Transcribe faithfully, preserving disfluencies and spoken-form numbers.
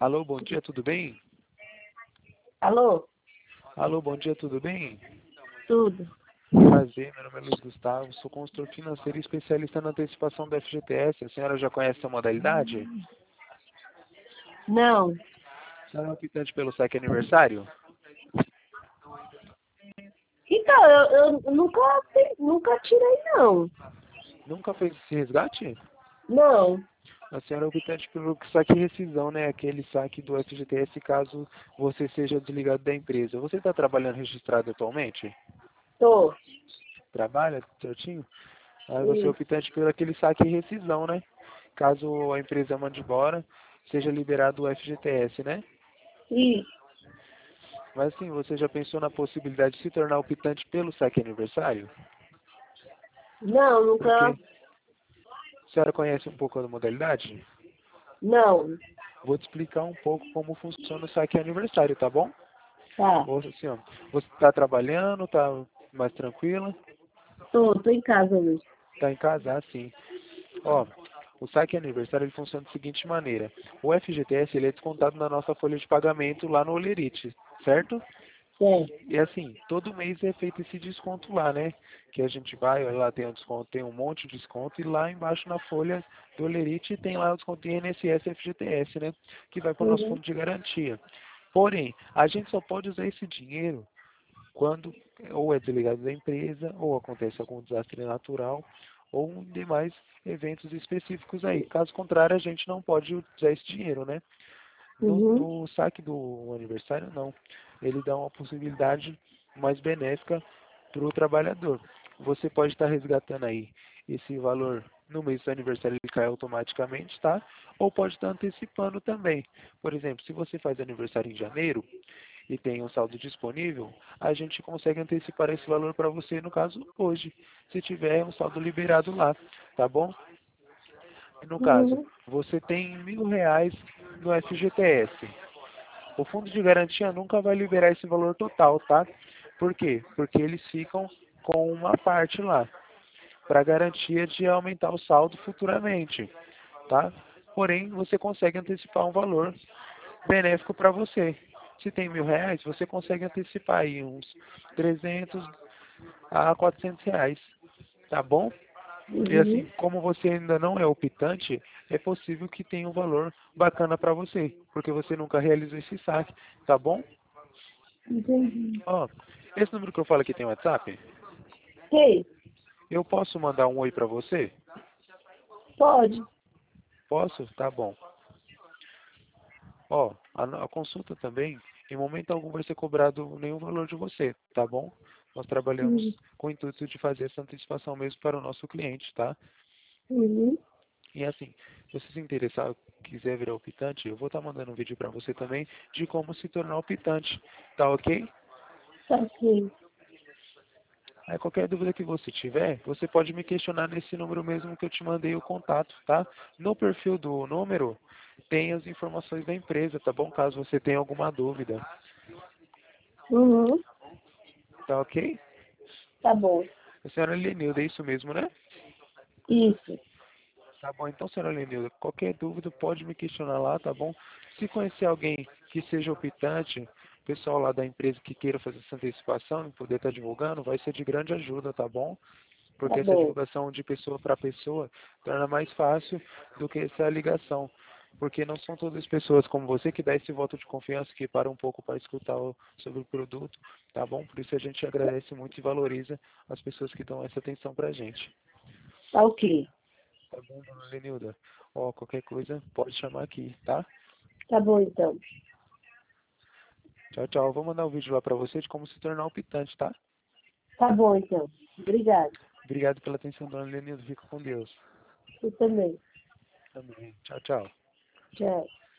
Alô, bom dia, tudo bem? Alô? Alô, bom dia, tudo bem? Tudo? Prazer, meu nome é Luiz Gustavo, sou consultor financeiro e especialista na antecipação do F G T S. A senhora já conhece a modalidade? Não. A senhora é optante pelo saque aniversário? Então, eu, eu nunca, nunca tirei, não. Nunca fez esse resgate? Não. A senhora é optante pelo saque rescisão, né? Aquele saque do F G T S caso você seja desligado da empresa. Você está trabalhando registrado atualmente? Tô. Trabalha certinho? Aí você é Isso. optante pelo aquele saque rescisão, né? Caso a empresa mande embora, seja liberado o F G T S, né? Isso. Mas assim, você já pensou na possibilidade de se tornar optante pelo saque aniversário? Não, nunca. Porque a senhora conhece um pouco da modalidade? Não. Vou te explicar um pouco como funciona o saque aniversário, tá bom? Tá. Ou assim, ó, você está trabalhando, tá mais tranquila? Tô, tô em casa hoje. Tá em casa? Ah, sim. Ó, o saque aniversário ele funciona da seguinte maneira. O F G T S ele é descontado na nossa folha de pagamento lá no Olerite, certo? Certo. E assim, todo mês é feito esse desconto lá, né? Que a gente vai, olha lá tem um desconto, tem um monte de desconto, e lá embaixo na folha do Olerite tem lá o desconto de I N S S e F G T S, né? Que vai para o nosso Uhum. fundo de garantia. Porém, a gente só pode usar esse dinheiro quando ou é desligado da empresa, ou acontece algum desastre natural, ou em demais eventos específicos aí. Caso contrário, a gente não pode usar esse dinheiro, né? No, Uhum. no saque do aniversário, não. Ele dá uma possibilidade mais benéfica para o trabalhador. Você pode estar resgatando aí esse valor no mês do aniversário, ele cai automaticamente, tá? Ou pode estar antecipando também. Por exemplo, se você faz aniversário em janeiro e tem um saldo disponível, a gente consegue antecipar esse valor para você, no caso, hoje, se tiver um saldo liberado lá, tá bom? No caso, Uhum. você tem mil reais no F G T S. O fundo de garantia nunca vai liberar esse valor total, tá? Por quê? Porque eles ficam com uma parte lá, para garantia de aumentar o saldo futuramente, tá? Porém, você consegue antecipar um valor benéfico para você. Se tem mil reais, você consegue antecipar aí uns trezentos a quatrocentos reais, tá bom? E Uhum. assim, como você ainda não é optante, é possível que tenha um valor bacana para você, porque você nunca realizou esse saque, tá bom? Entendi. Ó, esse número que eu falo aqui tem WhatsApp? Ei, Eu posso mandar um oi para você? pode? Posso? Tá bom. Ó, a, a consulta também, em momento algum vai ser cobrado nenhum valor de você, tá bom? Nós trabalhamos Uhum. com o intuito de fazer essa antecipação mesmo para o nosso cliente, tá? Uhum. E assim, se você se interessar, quiser virar optante, eu vou estar mandando um vídeo para você também de como se tornar optante, tá ok? Tá ok. Aí qualquer dúvida que você tiver, você pode me questionar nesse número mesmo que eu te mandei o contato, tá? No perfil do número tem as informações da empresa, tá bom? Caso você tenha alguma dúvida, Uhum. tá ok? Tá bom. A senhora Lenilda, é isso mesmo, né? Isso. Tá bom, então, senhora Lenilda, qualquer dúvida pode me questionar lá, tá bom? Se conhecer alguém que seja optante, pessoal lá da empresa que queira fazer essa antecipação e poder estar divulgando, vai ser de grande ajuda, tá bom? Tá Porque essa bom. divulgação de pessoa para pessoa torna mais fácil do que essa ligação. Porque não são todas as pessoas como você que dá esse voto de confiança, que para um pouco para escutar o, sobre o produto, tá bom? Por isso a gente agradece muito e valoriza as pessoas que dão essa atenção pra gente. Tá ok. Tá bom, dona Lenilda? Ó, qualquer coisa pode chamar aqui, tá? Tá bom, então. Tchau, tchau. Vou mandar um vídeo lá pra você de como se tornar optante, tá? Tá bom, então. Obrigada. Obrigado pela atenção, dona Lenilda. Fica com Deus. Você também. Também. Tchau, tchau. Tchau.